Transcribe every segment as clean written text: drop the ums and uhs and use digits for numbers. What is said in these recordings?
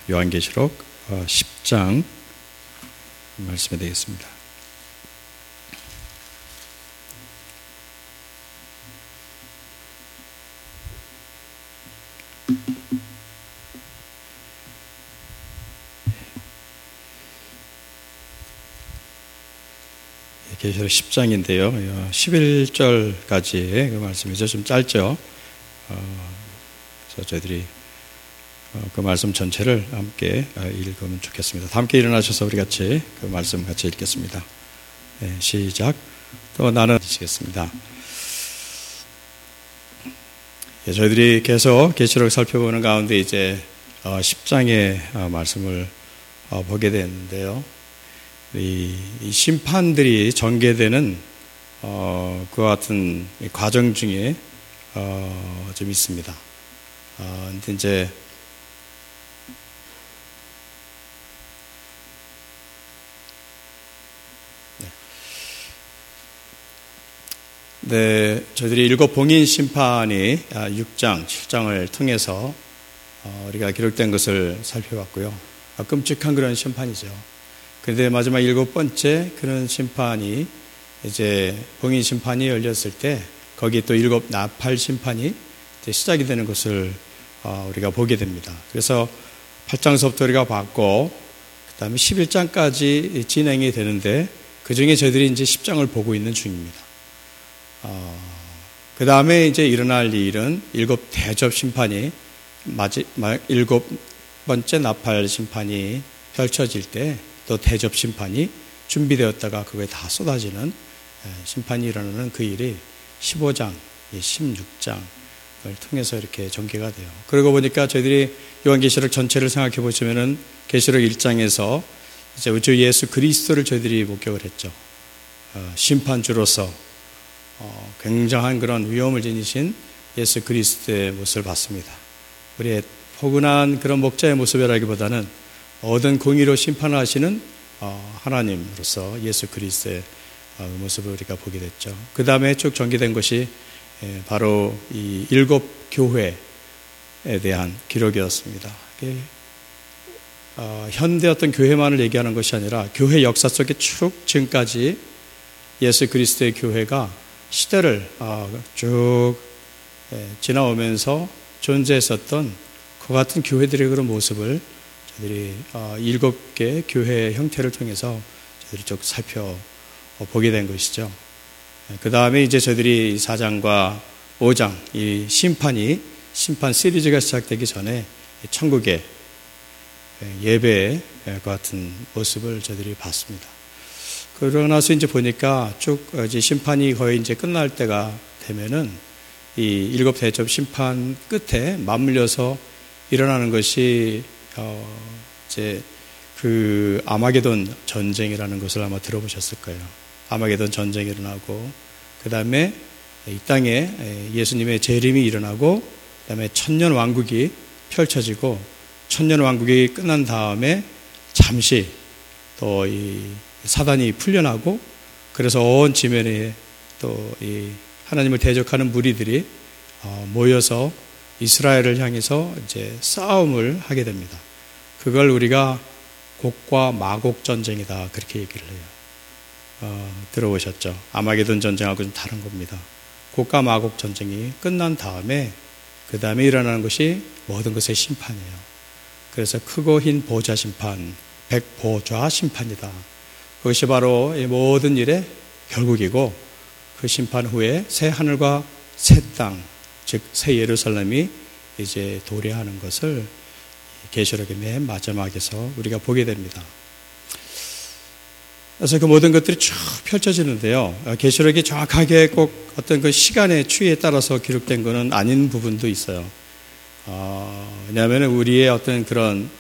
요한계시록 10장 말씀이 되겠습니다. 계시록 10장인데요. 11절까지의 그 말씀이죠. 좀 짧죠. 그래서 저희들이 그 말씀 전체를 함께 읽으면 좋겠습니다. 함께 일어나셔서 우리 같이 그 말씀 같이 읽겠습니다. 네, 시작. 또 나는 시겠습니다. 예, 저희들이 계속 계시록을 살펴보는 가운데 이제 10장의 말씀을 보게 되는데요. 이 심판들이 전개되는 그와 같은 과정 중에 좀 있습니다. 근데 이제 네, 저희들이 일곱 봉인 심판이 6장, 7장을 통해서 우리가 기록된 것을 살펴봤고요. 끔찍한 그런 심판이죠. 그런데 마지막 7번째 그런 심판이 이제 봉인 심판이 열렸을 때 거기에 또 7 나팔 심판이 이제 시작이 되는 것을 우리가 보게 됩니다. 그래서 8장서부터 우리가 봤고 그 다음에 11장까지 진행이 되는데 그 중에 저희들이 이제 10장을 보고 있는 중입니다. 그 다음에 이제 일어날 일은 7 대접 심판이 마지막 7번째 나팔 심판이 펼쳐질 때 또 대접 심판이 준비되었다가 그거에 다 쏟아지는 심판이 일어나는 그 일이 15장, 16장을 통해서 이렇게 전개가 돼요. 그러고 보니까 저희들이 요한계시록 전체를 생각해 보시면은 계시록 1장에서 이제 우주 예수 그리스도를 저희들이 목격을 했죠. 심판주로서 굉장한 그런 위엄을 지니신 예수 그리스도의 모습을 봤습니다. 우리의 포근한 그런 목자의 모습이라기보다는 모든 공의로 심판하시는 하나님으로서 예수 그리스도의 모습을 우리가 보게 됐죠. 그 다음에 쭉 전개된 것이 바로 이 7 교회에 대한 기록이었습니다. 현대 어떤 교회만을 얘기하는 것이 아니라 교회 역사 속에 쭉 지금까지 예수 그리스도의 교회가 시대를 쭉 지나오면서 존재했었던 그 같은 교회들의 그런 모습을 저희들이 7개 교회의 형태를 통해서 저희들이 쭉 살펴보게 된 것이죠. 그 다음에 이제 저희들이 4장과 5장 이 심판 시리즈가 시작되기 전에 천국의 예배의 같은 모습을 저희들이 봤습니다. 그러고 나서 이제 보니까 쭉 이제 심판이 거의 이제 끝날 때가 되면은 이 7 대접 심판 끝에 맞물려서 일어나는 것이 이제 그 아마게돈 전쟁이라는 것을 아마 들어보셨을 거예요. 아마게돈 전쟁이 일어나고 그 다음에 이 땅에 예수님의 재림이 일어나고 그 다음에 천년 왕국이 펼쳐지고 천년 왕국이 끝난 다음에 잠시 또 이 사단이 풀려나고 그래서 온 지면에 또 이 하나님을 대적하는 무리들이 모여서 이스라엘을 향해서 이제 싸움을 하게 됩니다. 그걸 우리가 곡과 마곡 전쟁이다 그렇게 얘기를 해요. 들어보셨죠? 아마게돈 전쟁하고 좀 다른 겁니다. 곡과 마곡 전쟁이 끝난 다음에 그 다음에 일어나는 것이 모든 것의 심판이에요. 그래서 크고 흰 보좌 심판, 백보좌 심판이다. 그것이 바로 이 모든 일의 결국이고 그 심판 후에 새 하늘과 새 땅, 즉 새 예루살렘이 이제 도래하는 것을 계시록의 맨 마지막에서 우리가 보게 됩니다. 그래서 그 모든 것들이 쭉 펼쳐지는데요. 계시록이 정확하게 꼭 어떤 그 시간의 추이에 따라서 기록된 것은 아닌 부분도 있어요. 왜냐하면 우리의 어떤 그런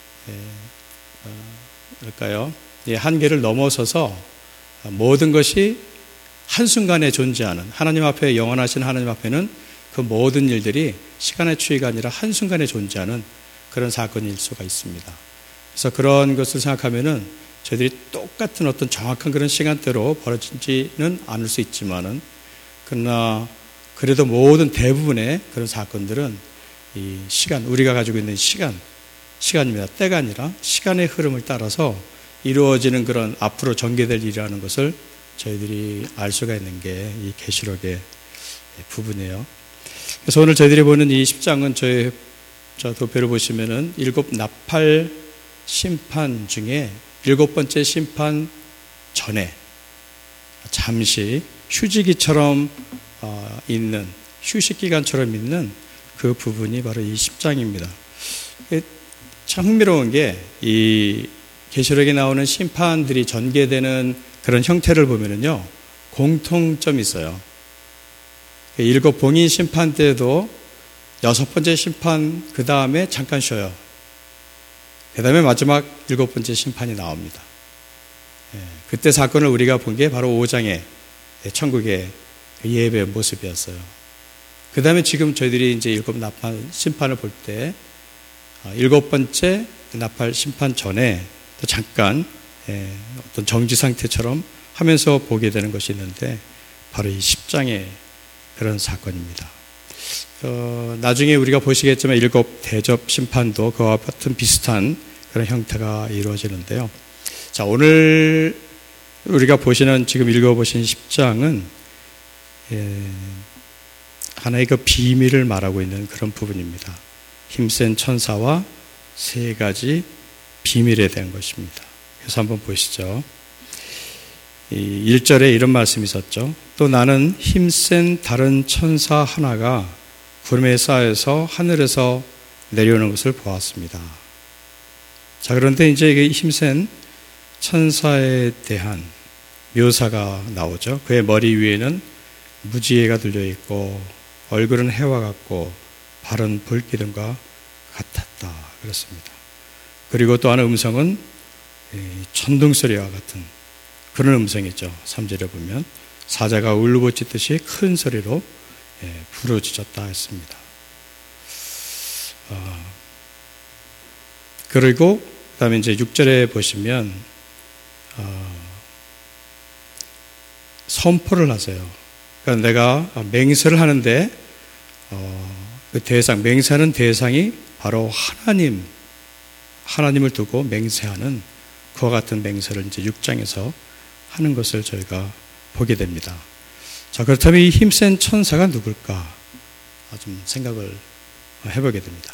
그럴까요? 한계를 넘어서서 모든 것이 한순간에 존재하는 하나님 앞에 영원하신 하나님 앞에는 그 모든 일들이 시간의 추이가 아니라 한순간에 존재하는 그런 사건일 수가 있습니다. 그래서 그런 것을 생각하면은 저희들이 똑같은 어떤 정확한 그런 시간대로 벌어지지는 않을 수 있지만은 그러나 그래도 모든 대부분의 그런 사건들은 이 시간, 우리가 가지고 있는 시간, 시간입니다. 때가 아니라 시간의 흐름을 따라서 이루어지는 그런 앞으로 전개될 일이라는 것을 저희들이 알 수가 있는 게 이 계시록의 부분이에요. 그래서 오늘 저희들이 보는 이 10장은 저 도표를 보시면은 7 나팔 심판 중에 7번째 심판 전에 잠시 휴지기처럼 있는, 휴식기간처럼 있는 그 부분이 바로 이 10장입니다. 참 흥미로운 게 이 계시록에 나오는 심판들이 전개되는 그런 형태를 보면은요, 공통점이 있어요. 7 봉인 심판 때도 6번째 심판 그 다음에 잠깐 쉬어요. 그 다음에 마지막 7번째 심판이 나옵니다. 그때 사건을 우리가 본 게 바로 5장의 천국의 예배의 모습이었어요. 그 다음에 지금 저희들이 이제 7 나팔 심판을 볼 때 7번째 나팔 심판 전에 또 잠깐 어떤 정지 상태처럼 하면서 보게 되는 것이 있는데 바로 이 10장의 그런 사건입니다. 나중에 우리가 보시겠지만 7 대접 심판도 그와 같은 비슷한 그런 형태가 이루어지는데요. 자, 오늘 우리가 보시는, 지금 읽어보신 10장은 하나의 그 비밀을 말하고 있는 그런 부분입니다. 힘센 천사와 3가지 비밀에 대한 것입니다. 그래서 한번 보시죠. 1절에 이런 말씀이 있었죠. 또 나는 힘센 다른 천사 하나가 구름에 쌓여서 하늘에서 내려오는 것을 보았습니다. 자, 그런데 이제 힘센 천사에 대한 묘사가 나오죠. 그의 머리 위에는 무지개가 들려 있고 얼굴은 해와 같고 발은 불기둥과 같았다 그렇습니다. 그리고 또 하나 음성은 천둥 소리와 같은 그런 음성이죠. 3절에 보면 사자가 울부짖듯이 큰 소리로 부르짖었다 했습니다. 그리고 그다음에 이제 6절에 보시면 선포를 하세요. 그러니까 내가 맹세를 하는데 그 대상, 맹세하는 대상이 바로 하나님을 두고 맹세하는 그와 같은 맹세를 이제 6장에서 하는 것을 저희가 보게 됩니다. 자, 그렇다면 이 힘센 천사가 누굴까? 좀 생각을 해보게 됩니다.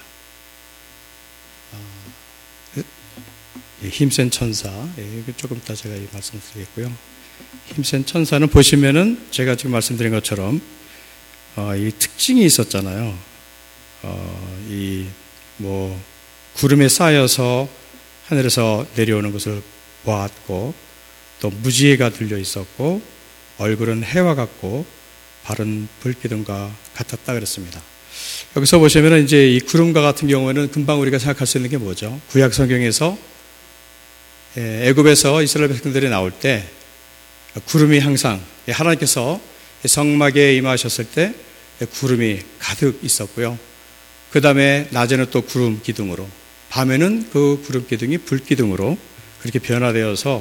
힘센 천사, 조금 이따 제가 말씀드리겠고요. 힘센 천사는 보시면은 제가 지금 말씀드린 것처럼 이 특징이 있었잖아요. 구름에 쌓여서 하늘에서 내려오는 것을 보았고, 또 무지개가 들려 있었고, 얼굴은 해와 같고, 발은 불기둥과 같았다 그랬습니다. 여기서 보시면은 이제 이 구름과 같은 경우에는 금방 우리가 생각할 수 있는 게 뭐죠? 구약 성경에서 애굽에서 이스라엘 백성들이 나올 때 구름이 항상 하나님께서 성막에 임하셨을 때 구름이 가득 있었고요. 그 다음에 낮에는 또 구름 기둥으로, 밤에는 그 구름 기둥이 불 기둥으로 그렇게 변화되어서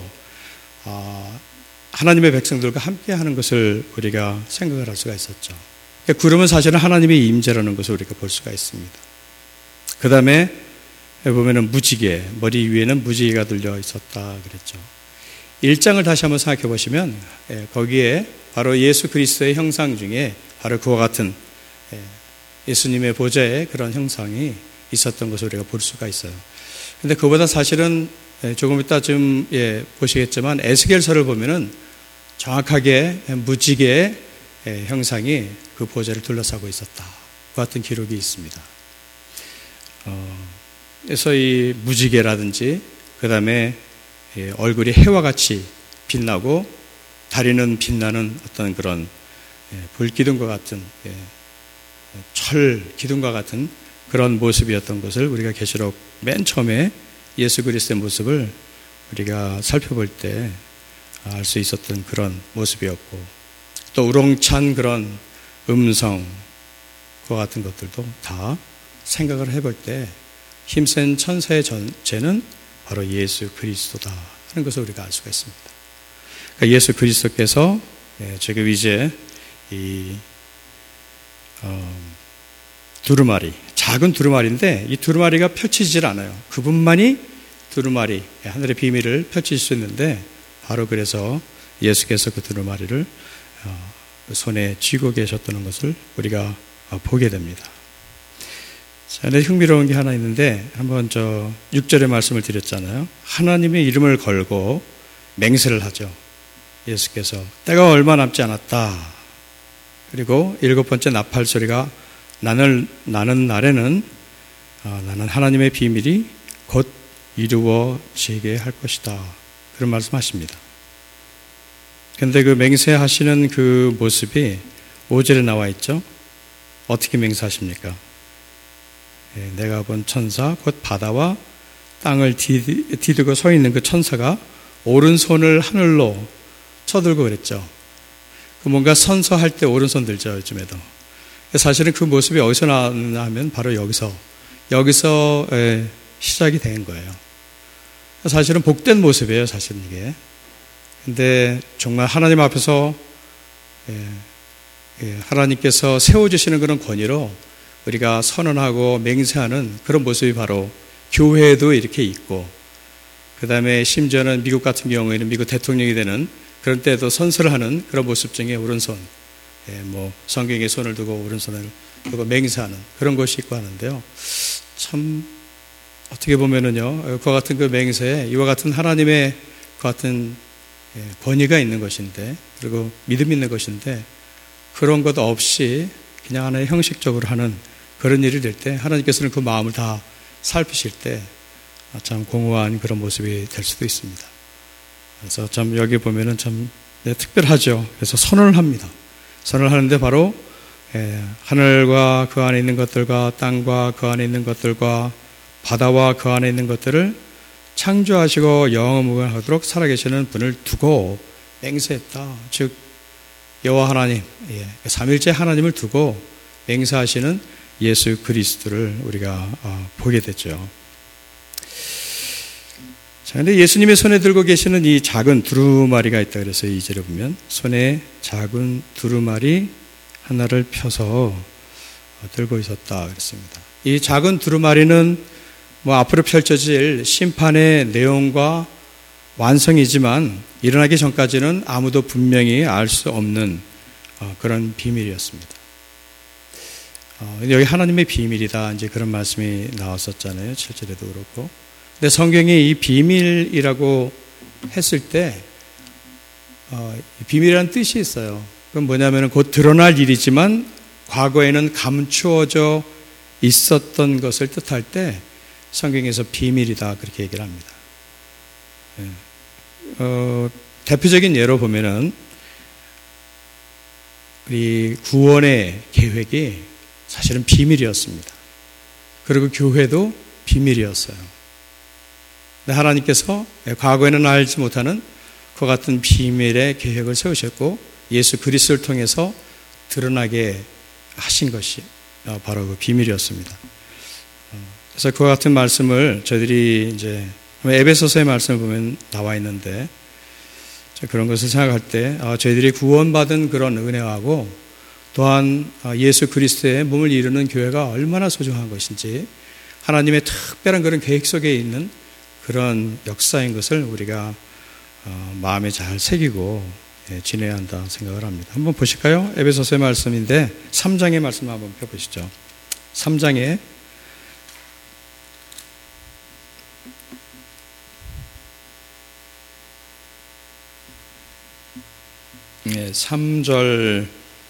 하나님의 백성들과 함께 하는 것을 우리가 생각을 할 수가 있었죠. 구름은 사실은 하나님의 임재라는 것을 우리가 볼 수가 있습니다. 그 다음에 보면은 무지개, 머리 위에는 무지개가 들려 있었다 그랬죠. 1장을 다시 한번 생각해 보시면 거기에 바로 예수 그리스도의 형상 중에 바로 그와 같은 예수님의 보좌의 그런 형상이 있었던 것을 우리가 볼 수가 있어요. 근데 그보다 사실은 조금 이따 좀 보시겠지만 에스겔서를 보면은 정확하게 무지개의 형상이 그 보좌를 둘러싸고 있었다. 그 같은 기록이 있습니다. 그래서 이 무지개라든지 그 다음에 얼굴이 해와 같이 빛나고 다리는 빛나는 어떤 그런 불기둥과 같은 철 기둥과 같은 그런 모습이었던 것을 우리가 계시록 맨 처음에 예수 그리스도의 모습을 우리가 살펴볼 때 알 수 있었던 그런 모습이었고, 또 우렁찬 그런 음성과 같은 것들도 다 생각을 해볼 때 힘센 천사의 전체는 바로 예수 그리스도다 하는 것을 우리가 알 수가 있습니다. 그러니까 예수 그리스도께서 지금 이제 이 두루마리, 작은 두루마리인데 이 두루마리가 펼치질 않아요. 그분만이 두루마리, 하늘의 비밀을 펼칠 수 있는데 바로 그래서 예수께서 그 두루마리를 손에 쥐고 계셨다는 것을 우리가 보게 됩니다. 자, 근데 흥미로운 게 하나 있는데 한번 6절의 말씀을 드렸잖아요. 하나님의 이름을 걸고 맹세를 하죠. 예수께서 때가 얼마 남지 않았다. 그리고 7번째 나팔 소리가 나는 날에는 나는 하나님의 비밀이 곧 이루어지게 할 것이다. 그런 말씀하십니다. 그런데 그 맹세하시는 그 모습이 5절에 나와 있죠. 어떻게 맹세하십니까? 내가 본 천사 곧 바다와 땅을 디디고 서 있는 그 천사가 오른손을 하늘로 쳐들고 그랬죠. 그 뭔가 선서할 때 오른손 들죠, 요즘에도. 사실은 그 모습이 어디서 나왔나 하면 바로 여기서 시작이 된 거예요. 사실은 복된 모습이에요, 사실은 이게. 근데 정말 하나님 앞에서 하나님께서 세워주시는 그런 권위로 우리가 선언하고 맹세하는 그런 모습이 바로 교회에도 이렇게 있고, 그 다음에 심지어는 미국 같은 경우에는 미국 대통령이 되는 그런 때도 선서를 하는 그런 모습 중에 오른손, 성경에 손을 두고 오른손을 두고 맹세하는 그런 것이 있고 하는데요. 참 어떻게 보면은요, 그와 같은 그 맹세에 이와 같은 하나님의 그 같은 권위가 있는 것인데, 그리고 믿음이 있는 것인데, 그런 것 없이 그냥 하나의 형식적으로 하는 그런 일이 될 때 하나님께서는 그 마음을 다 살피실 때 참 공허한 그런 모습이 될 수도 있습니다. 그래서 참 여기 보면은 참 특별하죠. 그래서 선언을 합니다. 선언을 하는데 바로 하늘과 그 안에 있는 것들과 땅과 그 안에 있는 것들과 바다와 그 안에 있는 것들을 창조하시고 영원무궁하도록 살아계시는 분을 두고 맹세했다. 즉 여호와 하나님, 삼일째 하나님을 두고 맹세하시는 예수 그리스도를 우리가 보게 됐죠. 자, 근데 예수님의 손에 들고 계시는 이 작은 두루마리가 있다 그래서 2절에 보면 손에 작은 두루마리 하나를 펴서 들고 있었다 그랬습니다. 이 작은 두루마리는 앞으로 펼쳐질 심판의 내용과 완성이지만 일어나기 전까지는 아무도 분명히 알 수 없는 그런 비밀이었습니다. 여기 하나님의 비밀이다 이제 그런 말씀이 나왔었잖아요. 7절에도 그렇고. 근데 성경이 이 비밀이라고 했을 때 비밀이라는 뜻이 있어요. 그건 뭐냐면 곧 드러날 일이지만 과거에는 감추어져 있었던 것을 뜻할 때 성경에서 비밀이다 그렇게 얘기를 합니다. 대표적인 예로 보면은 우리 구원의 계획이 사실은 비밀이었습니다. 그리고 교회도 비밀이었어요. 근데 하나님께서 과거에는 알지 못하는 그 같은 비밀의 계획을 세우셨고 예수 그리스도를 통해서 드러나게 하신 것이 바로 그 비밀이었습니다. 그래서 그와 같은 말씀을 저희들이 이제 에베소서의 말씀을 보면 나와 있는데 그런 것을 생각할 때 저희들이 구원받은 그런 은혜하고 또한 예수 그리스도의 몸을 이루는 교회가 얼마나 소중한 것인지 하나님의 특별한 그런 계획 속에 있는 그런 역사인 것을 우리가 마음에 잘 새기고 지내야 한다 생각을 합니다. 한번 보실까요? 에베소서의 말씀인데 3장의 말씀 한번 펴보시죠. 3장에 3절부터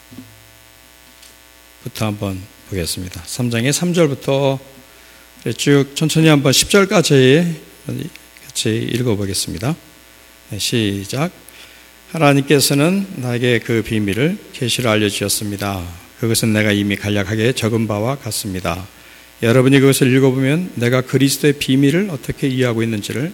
한번 보겠습니다. 3장의 3절부터 쭉 천천히 한번 10절까지 같이 읽어보겠습니다. 시작. 하나님께서는 나에게 그 비밀을 계시로 알려주셨습니다. 그것은 내가 이미 간략하게 적은 바와 같습니다. 여러분이 그것을 읽어보면 내가 그리스도의 비밀을 어떻게 이해하고 있는지를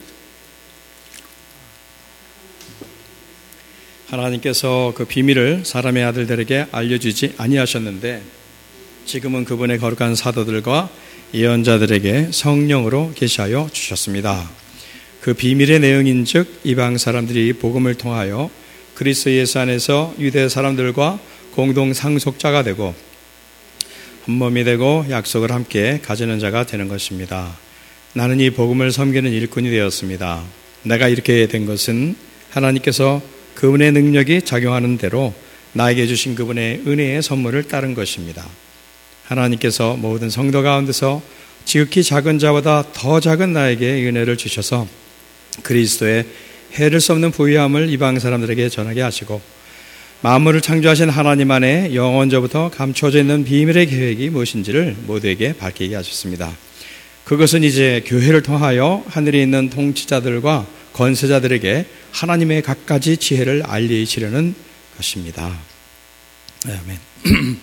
하나님께서 그 비밀을 사람의 아들들에게 알려주지 아니하셨는데 지금은 그분의 거룩한 사도들과 예언자들에게 성령으로 계시하여 주셨습니다. 그 비밀의 내용인즉 이방 사람들이 복음을 통하여 그리스도 예수 안에서 유대 사람들과 공동 상속자가 되고 한 몸이 되고 약속을 함께 가지는 자가 되는 것입니다. 나는 이 복음을 섬기는 일꾼이 되었습니다. 내가 이렇게 된 것은 하나님께서 그분의 능력이 작용하는 대로 나에게 주신 그분의 은혜의 선물을 따른 것입니다. 하나님께서 모든 성도 가운데서 지극히 작은 자보다 더 작은 나에게 은혜를 주셔서 그리스도의 해를 수 없는 부유함을 이방 사람들에게 전하게 하시고 만물을 창조하신 하나님 안에 영원전부터 감춰져 있는 비밀의 계획이 무엇인지를 모두에게 밝히게 하셨습니다. 그것은 이제 교회를 통하여 하늘에 있는 통치자들과 권세자들에게 하나님의 갖가지 지혜를 알리시려는 것입니다. 아멘.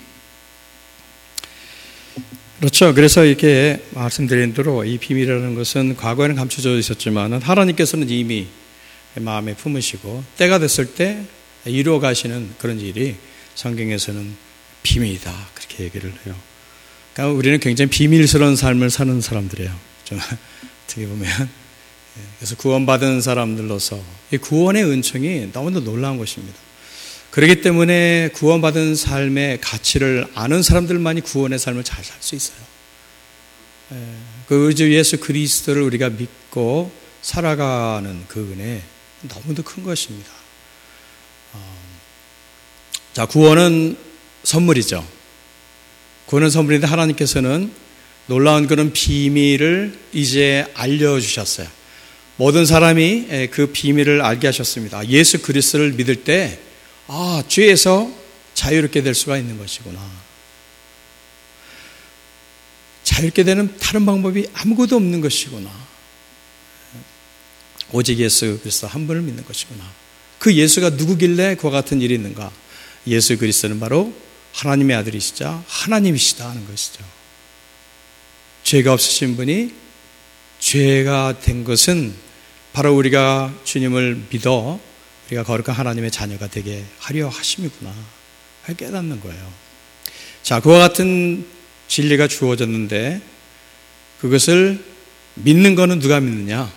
그렇죠. 그래서 이렇게 말씀드린 대로 이 비밀이라는 것은 과거에는 감춰져 있었지만 하나님께서는 이미 마음에 품으시고 때가 됐을 때 이루어 가시는 그런 일이 성경에서는 비밀이다 그렇게 얘기를 해요. 그러니까 우리는 굉장히 비밀스러운 삶을 사는 사람들이에요. 좀 어떻게 보면 그래서 구원받은 사람들로서 이 구원의 은총이 너무나 놀라운 것입니다. 그렇기 때문에 구원받은 삶의 가치를 아는 사람들만이 구원의 삶을 잘 살 수 있어요. 그 주 예수 그리스도를 우리가 믿고 살아가는 그 은혜 너무도 큰 것입니다. 자, 구원은 선물이죠. 구원은 선물인데 하나님께서는 놀라운 그런 비밀을 이제 알려주셨어요. 모든 사람이 그 비밀을 알게 하셨습니다. 예수 그리스도를 믿을 때 죄에서 자유롭게 될 수가 있는 것이구나. 자유롭게 되는 다른 방법이 아무것도 없는 것이구나. 오직 예수 그리스도 한 분을 믿는 것이구나. 그 예수가 누구길래 그와 같은 일이 있는가? 예수 그리스도는 바로 하나님의 아들이시자 하나님이시다 하는 것이죠. 죄가 없으신 분이 죄가 된 것은 바로 우리가 주님을 믿어 우리가 거룩한 하나님의 자녀가 되게 하려 하심이구나 깨닫는 거예요. 자, 그와 같은 진리가 주어졌는데 그것을 믿는 것은 누가 믿느냐?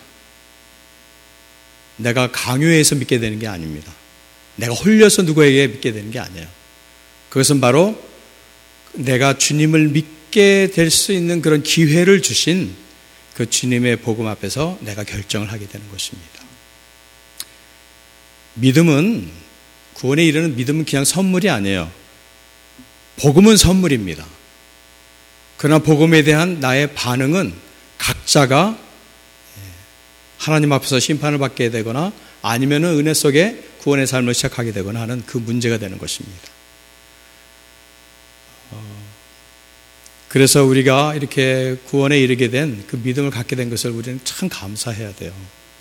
내가 강요해서 믿게 되는 게 아닙니다. 내가 홀려서 누구에게 믿게 되는 게 아니에요. 그것은 바로 내가 주님을 믿게 될 수 있는 그런 기회를 주신 그 주님의 복음 앞에서 내가 결정을 하게 되는 것입니다. 믿음은, 구원에 이르는 믿음은 그냥 선물이 아니에요. 복음은 선물입니다. 그러나 복음에 대한 나의 반응은 각자가 하나님 앞에서 심판을 받게 되거나 아니면 은혜 속에 구원의 삶을 시작하게 되거나 하는 그 문제가 되는 것입니다. 그래서 우리가 이렇게 구원에 이르게 된 그 믿음을 갖게 된 것을 우리는 참 감사해야 돼요.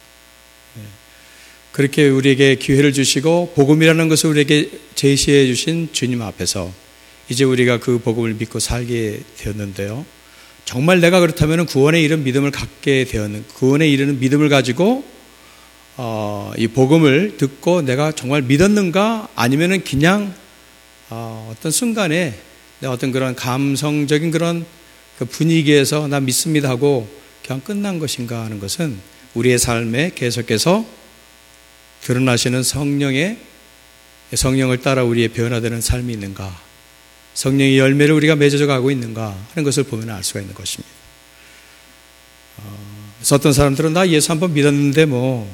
그렇게 우리에게 기회를 주시고 복음이라는 것을 우리에게 제시해 주신 주님 앞에서 이제 우리가 그 복음을 믿고 살게 되었는데요. 정말 내가 그렇다면 구원에 이른 믿음을 갖게 되었는, 구원에 이르는 믿음을 가지고 이 복음을 듣고 내가 정말 믿었는가? 아니면은 그냥 어떤 순간에 어떤 그런 감성적인 그런 그 분위기에서 나 믿습니다 하고 그냥 끝난 것인가 하는 것은 우리의 삶에 계속해서 드러나시는 성령을 따라 우리의 변화되는 삶이 있는가, 성령의 열매를 우리가 맺어져 가고 있는가 하는 것을 보면 알 수가 있는 것입니다. 그래서 어떤 사람들은 나 예수 한번 믿었는데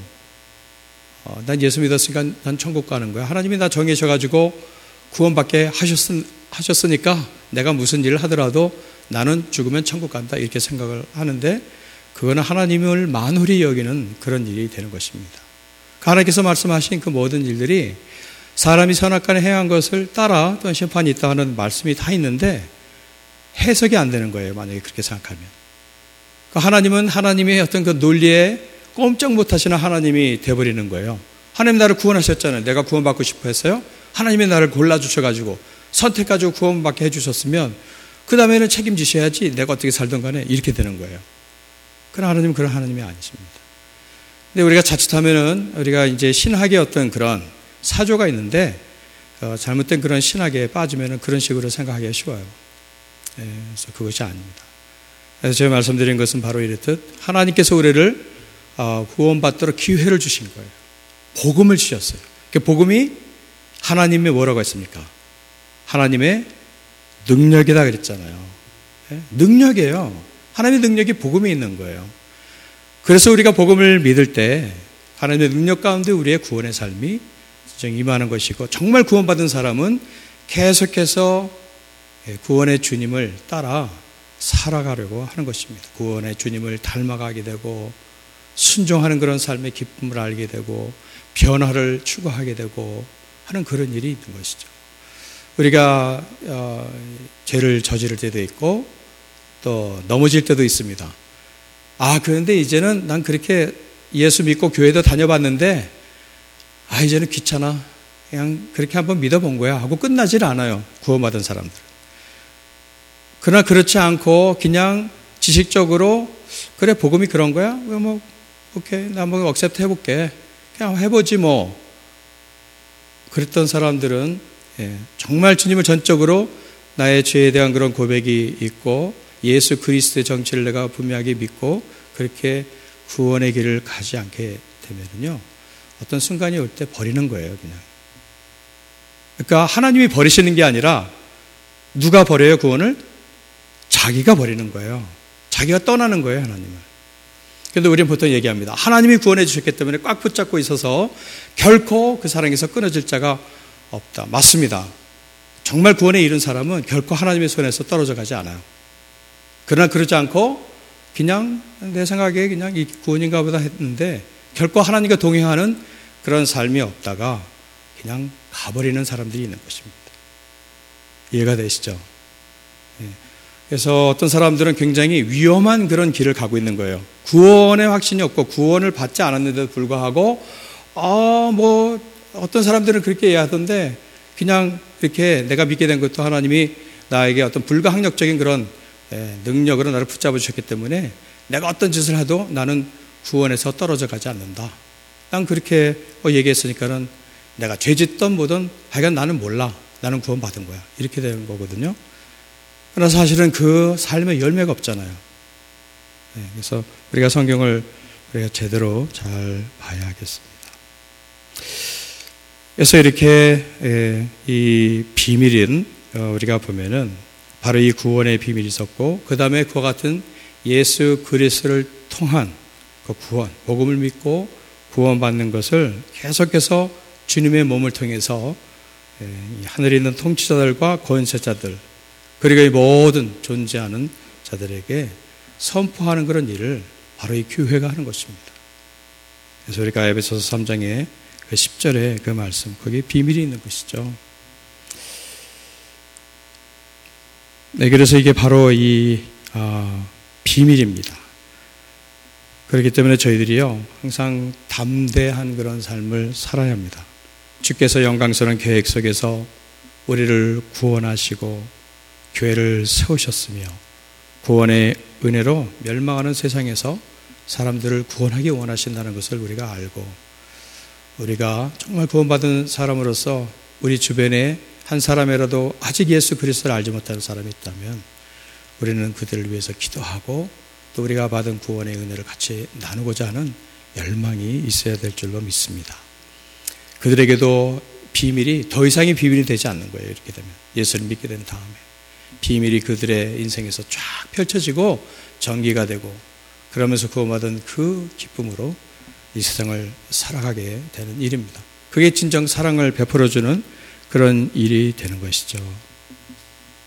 난 예수 믿었으니까 난 천국 가는 거야. 하나님이 나 정해셔가지고 구원받게 하셨으니까 내가 무슨 일을 하더라도 나는 죽으면 천국 간다 이렇게 생각을 하는데 그거는 하나님을 만홀히 여기는 그런 일이 되는 것입니다. 하나님께서 말씀하신 그 모든 일들이 사람이 선악간에 행한 것을 따라 또 심판이 있다 하는 말씀이 다 있는데 해석이 안 되는 거예요. 만약에 그렇게 생각하면. 하나님은 하나님의 어떤 그 논리에 꼼짝 못하시는 하나님이 돼버리는 거예요. 하나님 나를 구원하셨잖아요. 내가 구원받고 싶어 했어요. 하나님이 나를 골라주셔가지고 선택가지고 구원받게 해주셨으면 그 다음에는 책임지셔야지 내가 어떻게 살든 간에 이렇게 되는 거예요. 그러나 하나님은 그런 하나님이 아니십니다. 근데 우리가 자칫하면은 우리가 이제 신학의 어떤 그런 사조가 있는데 잘못된 그런 신학에 빠지면은 그런 식으로 생각하기가 쉬워요. 그래서 그것이 아닙니다. 그래서 제가 말씀드린 것은 바로 이렇듯 하나님께서 우리를 구원받도록 기회를 주신 거예요. 복음을 주셨어요. 그 복음이 하나님의 뭐라고 했습니까? 하나님의 능력이다 그랬잖아요. 능력이에요. 하나님의 능력이 복음에 있는 거예요. 그래서 우리가 복음을 믿을 때 하나님의 능력 가운데 우리의 구원의 삶이 진정 임하는 것이고, 정말 구원받은 사람은 계속해서 구원의 주님을 따라 살아가려고 하는 것입니다. 구원의 주님을 닮아가게 되고 순종하는 그런 삶의 기쁨을 알게 되고 변화를 추구하게 되고 하는 그런 일이 있는 것이죠. 우리가 죄를 저지를 때도 있고 또 넘어질 때도 있습니다. 그런데 이제는 난 그렇게 예수 믿고 교회도 다녀봤는데 이제는 귀찮아. 그냥 그렇게 한번 믿어본 거야 하고 끝나질 않아요. 구원받은 사람들은. 그러나 그렇지 않고 그냥 지식적으로 그래 복음이 그런 거야? 뭐 오케이 나 한번 억셉트 해볼게. 그냥 해보지 뭐. 그랬던 사람들은 정말 주님을 전적으로 나의 죄에 대한 그런 고백이 있고 예수 그리스도의 정체를 내가 분명하게 믿고 그렇게 구원의 길을 가지 않게 되면요 어떤 순간이 올 때 버리는 거예요. 그냥. 그러니까 하나님이 버리시는 게 아니라 누가 버려요 구원을? 자기가 버리는 거예요. 자기가 떠나는 거예요 하나님을. 그런데 우리는 보통 얘기합니다. 하나님이 구원해 주셨기 때문에 꽉 붙잡고 있어서 결코 그 사랑에서 끊어질 자가 없다. 맞습니다. 정말 구원에 이른 사람은 결코 하나님의 손에서 떨어져 가지 않아요. 그러나 그러지 않고 그냥 내 생각에 그냥 이 구원인가 보다 했는데 결코 하나님과 동행하는 그런 삶이 없다가 그냥 가버리는 사람들이 있는 것입니다. 이해가 되시죠? 그래서 어떤 사람들은 굉장히 위험한 그런 길을 가고 있는 거예요. 구원의 확신이 없고 구원을 받지 않았는데도 불구하고 뭐 어떤 사람들은 그렇게 이해하던데 그냥 이렇게 내가 믿게 된 것도 하나님이 나에게 어떤 불가항력적인 그런 능력으로 나를 붙잡아 주셨기 때문에 내가 어떤 짓을 해도 나는 구원에서 떨어져 가지 않는다. 난 그렇게 얘기했으니까는 내가 죄 짓던 뭐든 하여간 나는 몰라. 나는 구원 받은 거야. 이렇게 되는 거거든요. 그러나 사실은 그 삶의 열매가 없잖아요. 그래서 우리가 성경을 우리가 제대로 잘 봐야 하겠습니다. 그래서 이렇게 이 비밀인 우리가 보면은 바로 이 구원의 비밀이 있었고 그 다음에 그와 같은 예수 그리스도를 통한 그 구원, 복음을 믿고 구원받는 것을 계속해서 주님의 몸을 통해서 하늘에 있는 통치자들과 권세자들 그리고 이 모든 존재하는 자들에게 선포하는 그런 일을 바로 이 교회가 하는 것입니다. 그래서 우리가 에베소서 3장의 그 10절에 그 말씀, 거기에 비밀이 있는 것이죠. 그래서 이게 바로 이 비밀입니다. 그렇기 때문에 저희들이요 항상 담대한 그런 삶을 살아야 합니다. 주께서 영광스러운 계획 속에서 우리를 구원하시고 교회를 세우셨으며 구원의 은혜로 멸망하는 세상에서 사람들을 구원하기 원하신다는 것을 우리가 알고 우리가 정말 구원받은 사람으로서 우리 주변에 한 사람이라도 아직 예수 그리스도를 알지 못하는 사람이 있다면 우리는 그들을 위해서 기도하고 또 우리가 받은 구원의 은혜를 같이 나누고자 하는 열망이 있어야 될 줄로 믿습니다. 그들에게도 비밀이 더 이상의 비밀이 되지 않는 거예요. 이렇게 되면 예수를 믿게 된 다음에 비밀이 그들의 인생에서 쫙 펼쳐지고 전기가 되고 그러면서 구원받은 그 기쁨으로 이 세상을 살아가게 되는 일입니다. 그게 진정 사랑을 베풀어주는 그런 일이 되는 것이죠.